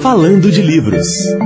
Falando de Livros.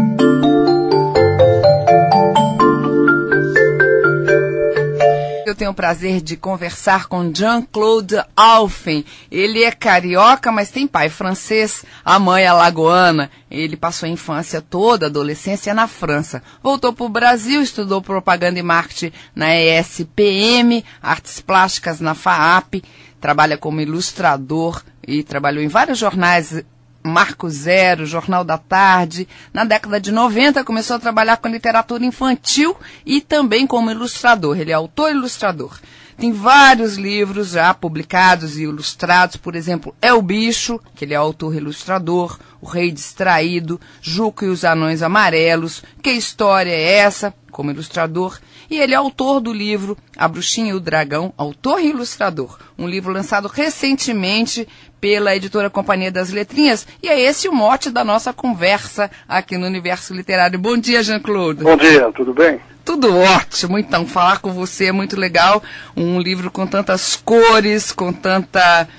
Eu tenho o prazer de conversar com Jean-Claude Alphen. Ele é carioca, mas tem pai francês, a mãe alagoana. Ele passou a infância toda, a adolescência na França. Voltou para o Brasil, estudou propaganda e marketing na ESPM, artes plásticas na FAAP, trabalha como ilustrador e trabalhou em vários jornais, Marco Zero, Jornal da Tarde. Na década de 90 começou a trabalhar com literatura infantil e também como ilustrador. Ele é autor e ilustrador. Tem vários livros já publicados e ilustrados, por exemplo, É o Bicho, que ele é autor e ilustrador, O Rei Distraído, Juca e os Anões Amarelos, Que História é Essa?, como ilustrador, e ele é autor do livro A Bruxinha e o Dragão, autor e ilustrador, um livro lançado recentemente pela editora Companhia das Letrinhas, e é esse o mote da nossa conversa aqui no Universo Literário. Bom dia, Jean-Claude. Bom dia, tudo bem? Tudo ótimo, então, falar com você é muito legal, um livro com tantas cores, com tanto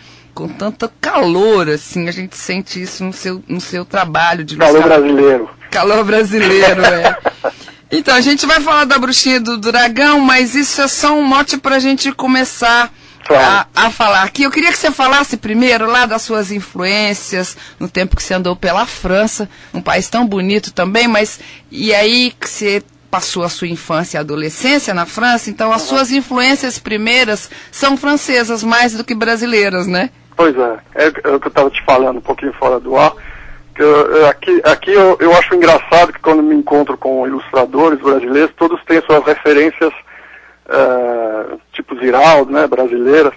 calor, assim, a gente sente isso no seu trabalho de ilustrar. Calor brasileiro. Calor brasileiro, é. Então, a gente vai falar da Bruxinha do Dragão, mas isso é só um mote para a gente começar a falar aqui. Eu queria que você falasse primeiro lá das suas influências, no tempo que você andou pela França, um país tão bonito também, mas e aí que você passou a sua infância e adolescência na França, então as suas influências primeiras são francesas mais do que brasileiras, né? Pois é o que eu estava te falando um pouquinho fora do ar. Aqui eu acho engraçado que quando me encontro com ilustradores brasileiros, todos têm suas referências tipo Ziraldo, né, brasileiras,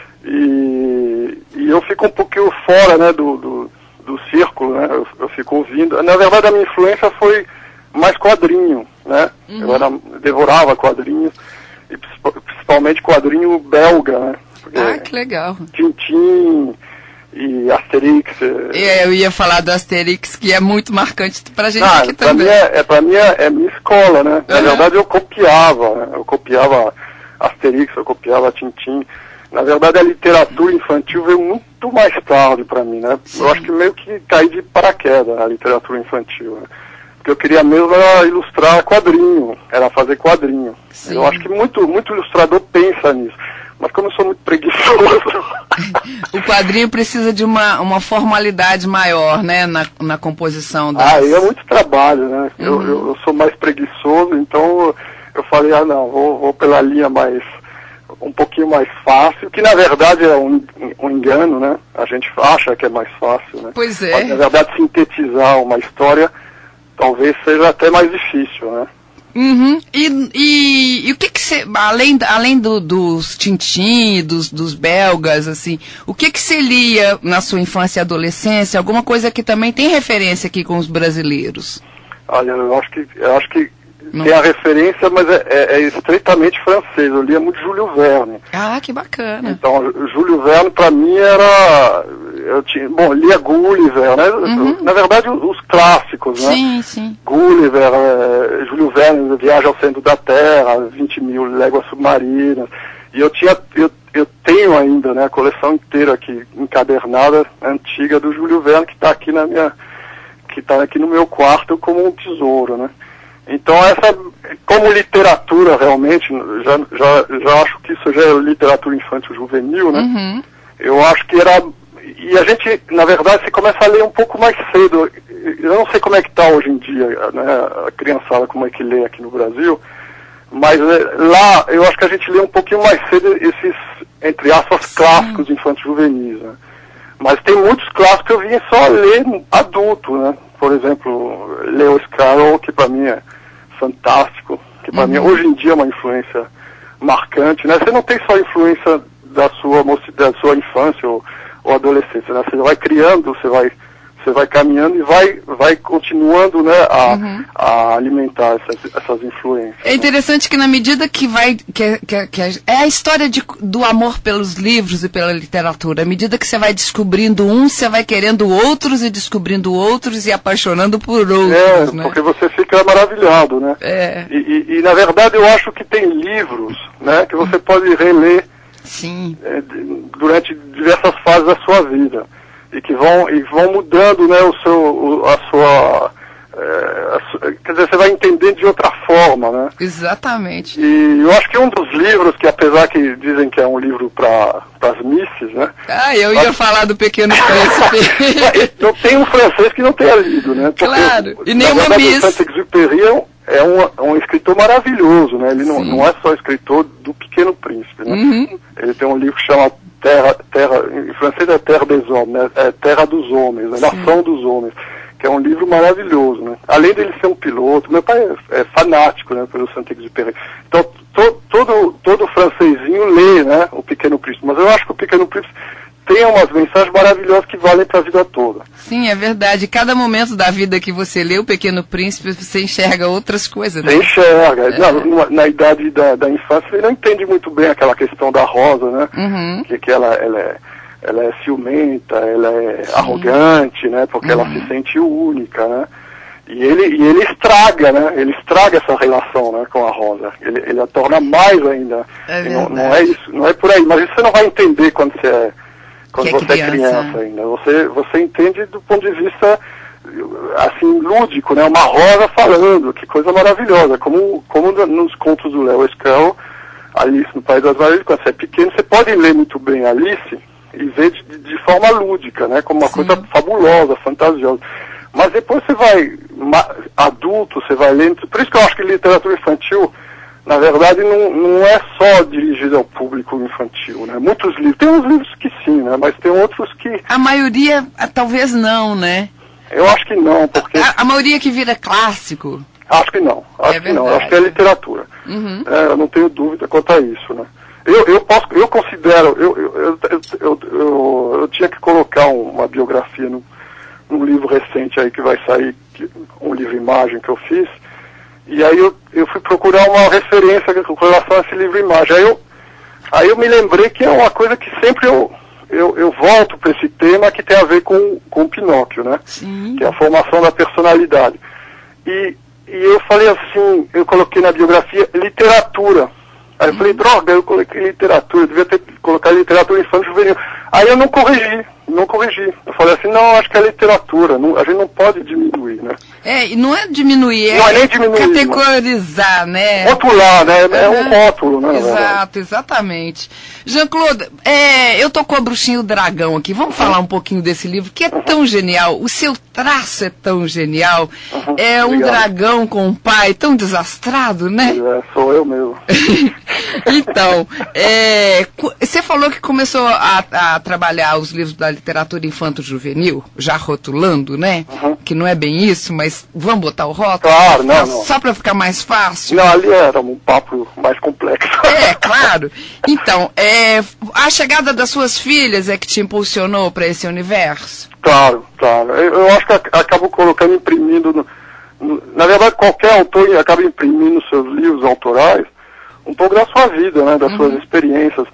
e eu fico um pouquinho fora, né, do círculo, né, eu fico ouvindo. Na verdade, a minha influência foi mais quadrinho, né, eu devorava quadrinhos, e principalmente quadrinho belga, né. Que legal. Tintin e Asterix. Eu ia falar do Asterix, que é muito marcante pra gente aqui também. Pra mim é minha escola, né? Na verdade eu copiava Asterix, eu copiava Tintin. Na verdade a literatura infantil veio muito mais tarde pra mim, né? Sim. Eu acho que meio que caí de paraquedas na literatura infantil, né? Porque eu queria mesmo ilustrar quadrinho, era fazer quadrinho. Sim. Eu acho que muito ilustrador pensa nisso. Mas como eu sou muito preguiçoso... O quadrinho precisa de uma formalidade maior, né, na composição das... é muito trabalho, né? Eu sou mais preguiçoso, então eu falei, não, vou pela linha um pouquinho mais fácil, que na verdade é um engano, né? A gente acha que é mais fácil, né? Pois é. Mas na verdade sintetizar uma história talvez seja até mais difícil, né? Uhum. E o que você, além dos Tintin, dos belgas, assim, o que você lia na sua infância e adolescência? Alguma coisa que também tem referência aqui com os brasileiros? Olha, eu acho que tem a referência, mas é estritamente francês. Eu lia muito Júlio Verne. Ah, que bacana. Então, Júlio Verne pra mim era... lia Gulliver, né? Na verdade, os clássicos, né? Sim, sim. Gulliver, Júlio Verne, Viagem ao Centro da Terra, 20.000 Léguas Submarinas. E eu tenho ainda, né, a coleção inteira aqui, encadernada, antiga do Júlio Verne, que está aqui no meu quarto como um tesouro, né? Então como literatura realmente, já acho que isso já é literatura infantil juvenil, né? Uhum. Eu acho que era... E a gente, na verdade, você começa a ler um pouco mais cedo. Eu não sei como é que está hoje em dia, né, a criançada, como é que lê aqui no Brasil, mas lá eu acho que a gente lê um pouquinho mais cedo esses, entre aspas, clássicos infantis juvenis, né? Mas tem muitos clássicos que eu vim só ler adulto, né? Por exemplo, Lewis Carroll, que para mim é fantástico, que para mim hoje em dia é uma influência marcante, né? Você não tem só influência da sua infância ou adolescência, né? Você vai criando, você vai caminhando e vai continuando, né, a alimentar essas influências. É interessante que na medida que é a história do amor pelos livros e pela literatura. À medida que você vai descobrindo você vai querendo outros e descobrindo outros e apaixonando por outros, né? Porque você fica maravilhado, né? E na verdade eu acho que tem livros, né, que você pode reler Sim. Durante diversas fases da sua vida. e que vão mudando, né, quer dizer, você vai entendendo de outra forma, né? Exatamente. E eu acho que um dos livros, que apesar que dizem que é um livro para as misses, né? Eu ia falar do Pequeno Príncipe. Eu tenho um francês que não tenha lido, né? Porque, claro, e nenhuma miss. O Saint-Exupéry é um escritor maravilhoso, né? Ele não é só escritor do Pequeno Príncipe, né? Uhum. Ele tem um livro que chama Terra, em francês é Terre des Hommes, né? É Terra dos Homens, né? Nação dos Homens, que é um livro maravilhoso, né? Além dele ser um piloto, meu pai é fanático, né, pelo Saint-Exupéry. Então, todo francesinho lê, né, o Pequeno Príncipe. Mas eu acho que o Pequeno Príncipe tem umas mensagens maravilhosas que valem para a vida toda. Sim, é verdade. Cada momento da vida que você lê o Pequeno Príncipe, você enxerga outras coisas, né? Você enxerga. Na idade da infância, ele não entende muito bem aquela questão da Rosa, né? Uhum. Que ela é ciumenta, ela é arrogante, né? Porque ela se sente única, né? E ele estraga, né? Ele estraga essa relação, né, com a Rosa. Ele a torna mais ainda. Não é isso, não é por aí. Mas isso você não vai entender quando você é criança ainda. Você entende do ponto de vista, assim, lúdico, né? Uma Rosa falando, que coisa maravilhosa. Como nos contos do Lewis Carroll, Alice no País das Maravilhas, quando você é pequeno, você pode ler muito bem Alice e ver de forma lúdica, né? Como uma coisa fabulosa, fantasiosa. Mas depois você vai, adulto, você vai lendo. Por isso que eu acho que literatura infantil, na verdade, não é só dirigida ao público infantil, né? Muitos livros, tem uns livros que sim, né? Mas tem outros que... A maioria, talvez não, né? Eu acho que não, porque... A maioria que vira clássico. Acho que não, acho que é literatura. Uhum. Eu não tenho dúvida quanto a isso, né? Eu considero, eu tinha que colocar uma biografia num livro recente aí que vai sair, um livro-imagem que eu fiz, e aí eu fui procurar uma referência com relação a esse livro-imagem. Aí eu me lembrei que é uma coisa que sempre eu volto para esse tema, que tem a ver com o Pinóquio, né? Sim. Que é a formação da personalidade. E eu falei assim, eu coloquei na biografia literatura. Aí eu falei, droga, eu coloquei literatura, eu devia ter colocado literatura infantil juvenil. Aí eu não corrigi. Eu falei assim, não, acho que é literatura, a gente não pode diminuir, né? E não é diminuir, não é nem diminuir, categorizar, né? Rotular, né? É um rótulo, né? Exato, exatamente. Jean-Claude, eu tô com a Bruxinha e o Dragão aqui, vamos falar um pouquinho desse livro, que é tão genial, o seu traço é tão genial, é um dragão com um pai tão desastrado, né? Sou eu mesmo. Então, você falou que começou a trabalhar os livros da literatura infanto-juvenil, já rotulando, né? Que não é bem isso, mas vamos botar o rótulo? Claro, não. Só para ficar mais fácil? Não, ali era um papo mais complexo. Claro. Então, a chegada das suas filhas é que te impulsionou para esse universo? Claro. Eu acho que acabo colocando, imprimindo, na verdade qualquer autor acaba imprimindo seus livros autorais um pouco da sua vida, né, das suas experiências.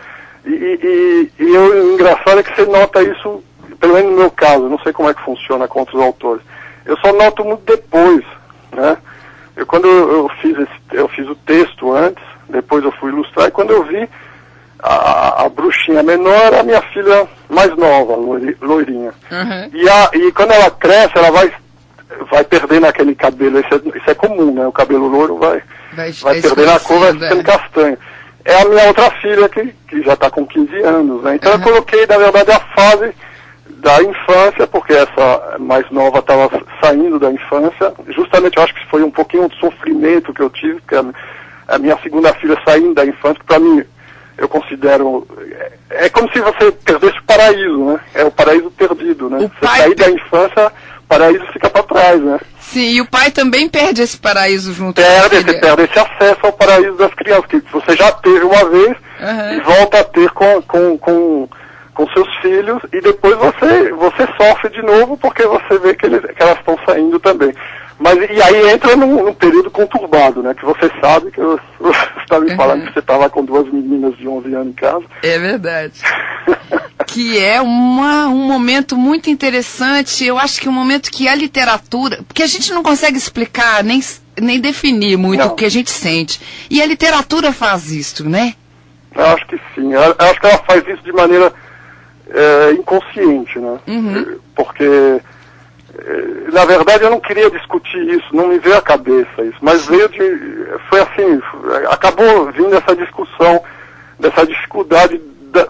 E o engraçado é que você nota isso, pelo menos no meu caso, não sei como é que funciona com outros autores. Eu só noto muito depois, né? Quando eu fiz o texto antes, depois eu fui ilustrar, e quando eu vi a Bruxinha menor, a minha filha mais nova, loirinha. E quando ela cresce, ela vai perdendo aquele cabelo, isso é comum, né? O cabelo loiro vai perdendo a cor, vai ficando castanho. É a minha outra filha que já está com 15 anos, né? Então eu coloquei, na verdade, a fase da infância, porque essa mais nova estava saindo da infância. Justamente, eu acho que foi um pouquinho de sofrimento que eu tive, porque a minha segunda filha saindo da infância, que para mim, eu considero... É como se você perdesse o paraíso, né? É o paraíso perdido, né? Você sair da infância, o paraíso fica para trás, né? Sim, e o pai também perde esse paraíso junto Você perde esse acesso ao paraíso das crianças, que você já teve uma vez e volta a ter com seus filhos, e depois você sofre de novo porque você vê que elas estão saindo também. E aí entra num período conturbado, né? Que você sabe que você está me falando que você estava com 2 meninas de 11 anos em casa. É verdade. Que é um momento muito interessante, eu acho que um momento que a literatura, porque a gente não consegue explicar, nem definir muito o que a gente sente. E a literatura faz isso, né? Eu acho que sim. Eu acho que ela faz isso de maneira inconsciente, né? Porque, na verdade, eu não queria discutir isso, não me veio à cabeça isso, mas foi assim, acabou vindo essa discussão, dessa dificuldade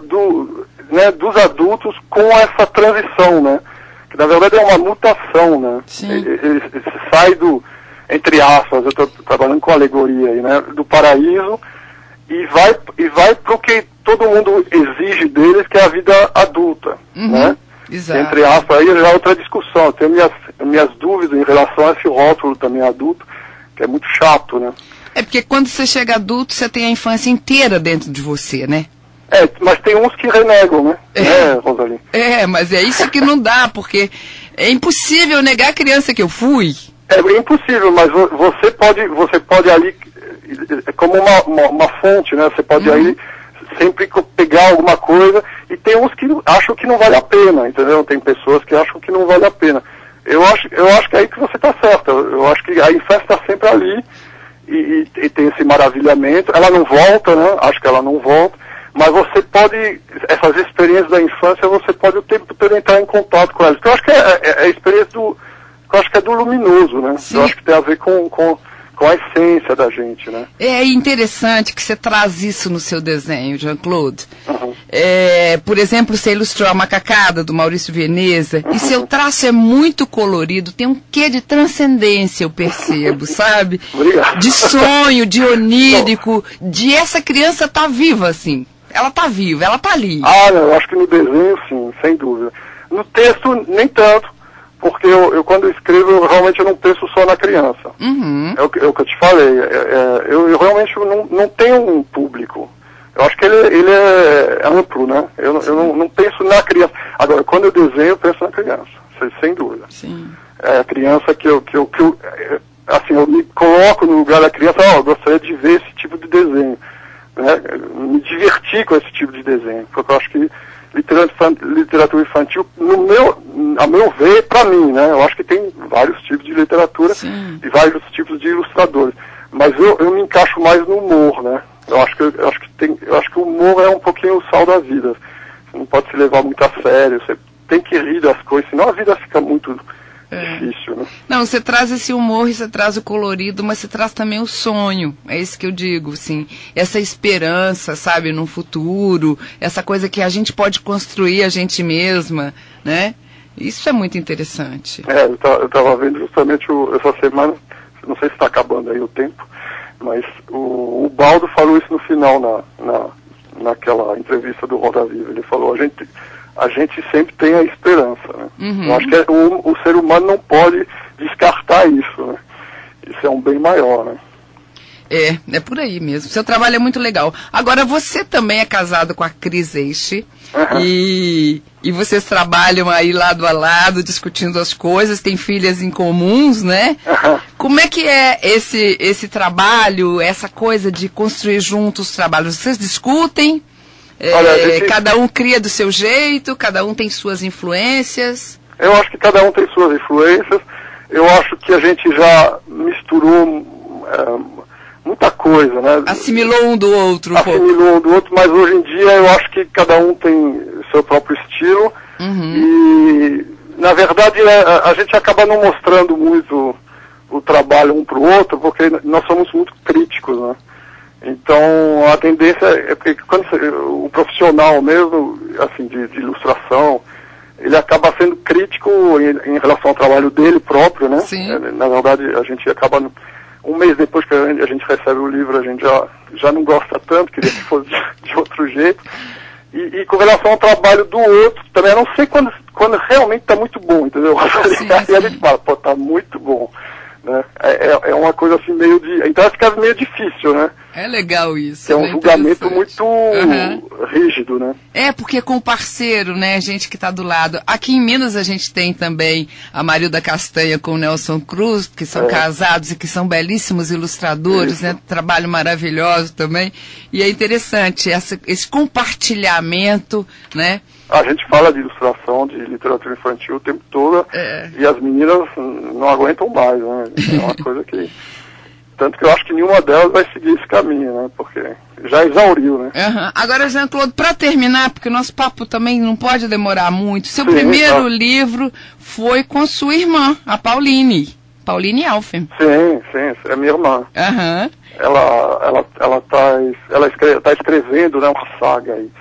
dos adultos com essa transição, né? Que na verdade é uma mutação, né? Ele sai entre aspas, eu estou trabalhando com alegoria aí, né? Do paraíso e vai para o que todo mundo exige deles, que é a vida adulta, né? Exato. Entre aspas, aí já é outra discussão. Eu tenho minhas dúvidas em relação a esse rótulo também adulto, que é muito chato, né? É porque quando você chega adulto, você tem a infância inteira dentro de você, né? Mas tem uns que renegam, né? Rosalie? Mas é isso que não dá, porque é impossível negar a criança que eu fui. É impossível, mas você pode ali, como uma fonte, né? Você pode aí sempre pegar alguma coisa, e tem uns que acham que não vale a pena, entendeu? Tem pessoas que acham que não vale a pena. Eu acho que é aí que você está certo. Eu acho que a infância está sempre ali, e tem esse maravilhamento. Ela não volta, né? Acho que ela não volta. Mas você pode, essas experiências da infância, você pode o tempo todo entrar em contato com elas. Porque eu acho que é a experiência eu acho que é do luminoso, né? Sim. Eu acho que tem a ver com a essência da gente, né? É interessante que você traz isso no seu desenho, Jean-Claude. Por exemplo, você ilustrou a Macacada, do Maurício Veneza, e seu traço é muito colorido, tem um quê de transcendência, eu percebo, sabe? Obrigado. De sonho, de onírico, de essa criança tá viva, assim. Ela tá viva, ela tá ali. Eu acho que no desenho, sim, sem dúvida. No texto, nem tanto, porque eu quando eu escrevo, eu realmente não penso só na criança. É o que eu te falei. Eu realmente não tenho um público. Eu acho que ele é amplo, né? Eu não penso na criança. Agora, quando eu desenho, eu penso na criança, sem dúvida. Sim. É a criança que eu me coloco no lugar da criança. Eu gostaria de ver esse tipo de desenho, né? Me divertir com esse tipo de desenho, porque eu acho que literatura infantil, a meu ver, para mim, né? Eu acho que tem vários tipos de literatura. Sim. E vários tipos de ilustradores. Mas eu me encaixo mais no humor, né? Eu acho que o humor é um pouquinho o sal da vida. Você não pode se levar muito a sério, você tem que rir das coisas, senão a vida fica muito difícil, né? Não, você traz esse humor e você traz o colorido, mas você traz também o sonho. É isso que eu digo, assim. Essa esperança, sabe, no futuro, essa coisa que a gente pode construir a gente mesma, né? Isso é muito interessante. Eu estava vendo justamente essa semana, não sei se está acabando aí o tempo, mas o Baldo falou isso no final, naquela entrevista do Roda Viva. Ele falou, a gente sempre tem a esperança, né? Eu acho que o ser humano não pode descartar isso, né? Isso é um bem maior, né? É por aí mesmo. Seu trabalho é muito legal. Agora, você também é casado com a Cris Eiche, e vocês trabalham aí lado a lado, discutindo as coisas, tem filhas em comuns, né? Como é que é esse trabalho, essa coisa de construir juntos os trabalhos? Vocês discutem? Olha, cada um cria do seu jeito, cada um tem suas influências? Eu acho que cada um tem suas influências. Eu acho que a gente já misturou muita coisa, né? Assimilou um do outro. Assimilou um do outro, mas hoje em dia eu acho que cada um tem seu próprio estilo. E, na verdade, a gente acaba não mostrando muito o trabalho um para o outro, porque nós somos muito críticos, né? Então, a tendência é porque quando o profissional mesmo, assim, de ilustração, ele acaba sendo crítico em relação ao trabalho dele próprio, né? Sim. Na verdade, a gente acaba, um mês depois que a gente recebe o livro, a gente já não gosta tanto, queria que fosse de outro jeito. E com relação ao trabalho do outro, também eu não sei quando realmente está muito bom, entendeu? Sim, e a gente fala, está muito bom. Né? É uma coisa assim meio de... Então fica meio difícil, né? É legal isso. É um julgamento muito rígido, né? Porque com o parceiro, né, gente que está do lado. Aqui em Minas a gente tem também a Marilda Castanha com o Nelson Cruz, que são casados e que são belíssimos ilustradores, né? Trabalho maravilhoso também. E é interessante esse compartilhamento, né? A gente fala de ilustração, de literatura infantil o tempo todo, e as meninas não aguentam mais, né? É uma coisa que... Tanto que eu acho que nenhuma delas vai seguir esse caminho, né? Porque já exauriu, né? Uhum. Agora, Jean-Claude, para terminar, porque o nosso papo também não pode demorar muito, seu primeiro livro foi com sua irmã, a Pauline Alphen. Sim, é minha irmã. Uhum. Ela tá escrevendo, né, uma saga aí,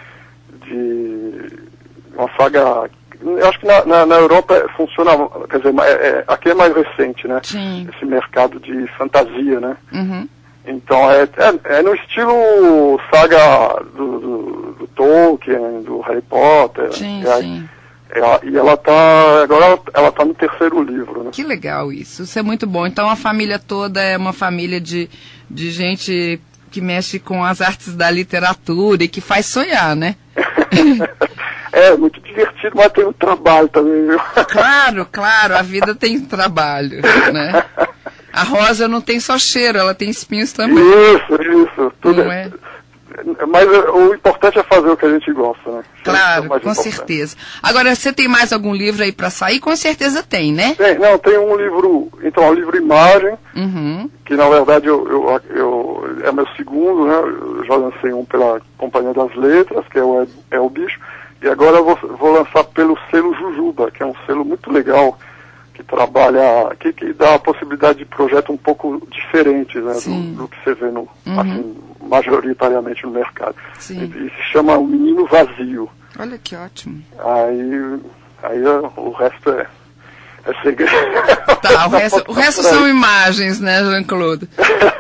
uma saga. Eu acho que na Europa funciona, quer dizer, aqui é mais recente, né? Sim. Esse mercado de fantasia, né? Uhum. Então é no estilo saga do Tolkien, do Harry Potter. Sim, sim. E agora ela tá no terceiro livro, né? Que legal isso é muito bom. Então a família toda é uma família de gente que mexe com as artes da literatura e que faz sonhar, né? É muito divertido, mas tem um trabalho também, viu? Claro, a vida tem trabalho, né? A rosa não tem só cheiro, ela tem espinhos também. Isso. Tudo não é? Mas o importante é fazer o que a gente gosta, né? Claro, com certeza. Agora, você tem mais algum livro aí para sair? Com certeza tem, né? Tem um livro, um livro imagem, que na verdade é meu segundo, né? Eu já lancei um pela Companhia das Letras, que é o Bicho, e agora eu vou lançar pelo selo Jujuba, que é um selo muito legal, que trabalha, que dá a possibilidade de projeto um pouco diferente, né, do que você vê assim, majoritariamente no mercado. Sim. E se chama O Menino Vazio. Olha que ótimo. Aí o resto é segredo. Tá, o resto são imagens, né, Jean-Claude?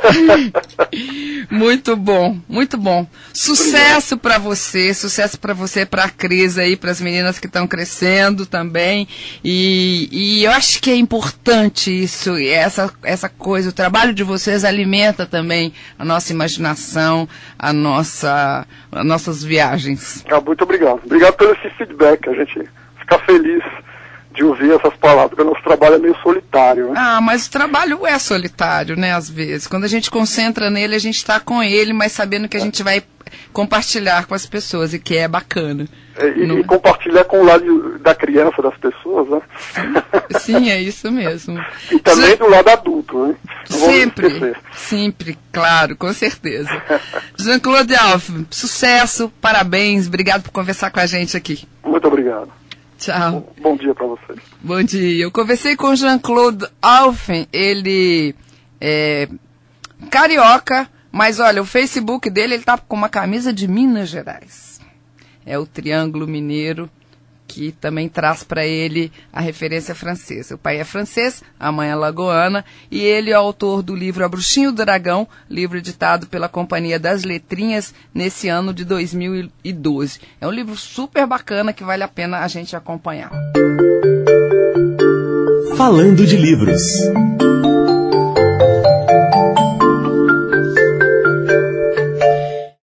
Muito bom, muito bom. Sucesso para você, para a Cris aí, para as meninas que estão crescendo também. E eu acho que é importante isso, essa coisa, o trabalho de vocês alimenta também a nossa imaginação, as nossas viagens. Muito obrigado. Obrigado pelo esse feedback, a gente fica feliz de ouvir essas palavras, porque o nosso trabalho é meio solitário, né? Mas o trabalho é solitário, né, às vezes. Quando a gente concentra nele, a gente está com ele, mas sabendo que a gente vai compartilhar com as pessoas, e que é bacana. E compartilhar com o lado da criança, das pessoas, né? Sim, é isso mesmo. E também do lado adulto, né? Sempre, claro, com certeza. Jean-Claude Alphen, sucesso, parabéns, obrigado por conversar com a gente aqui. Muito obrigado. Tchau. Bom dia para vocês. Bom dia. Eu conversei com Jean-Claude Alphen, ele é carioca, mas olha, o Facebook dele, ele tá com uma camisa de Minas Gerais. É o Triângulo Mineiro, que também traz para ele a referência francesa. O pai é francês, a mãe é lagoana, e ele é autor do livro A Bruxinha e o Dragão, livro editado pela Companhia das Letrinhas nesse ano de 2012. É um livro super bacana que vale a pena a gente acompanhar. Falando de livros.